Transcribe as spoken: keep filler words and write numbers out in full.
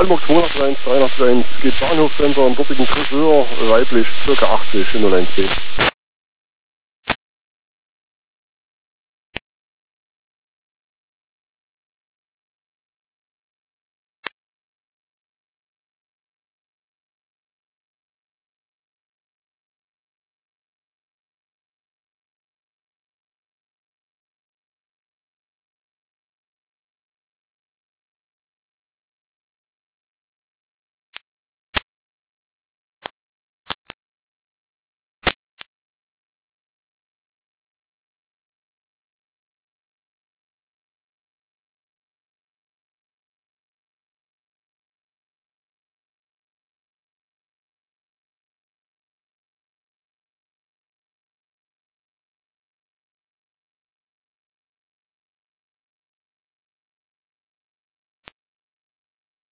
Almburg zweihunderteins, dreihunderteins, geht Bahnhofscenter, am dortigen Friseur, weiblich, ca. achtzig in null eins zehn.